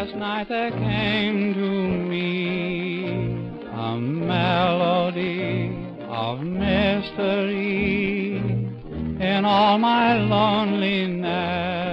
last night there came to me a melody of mystery in all my loneliness.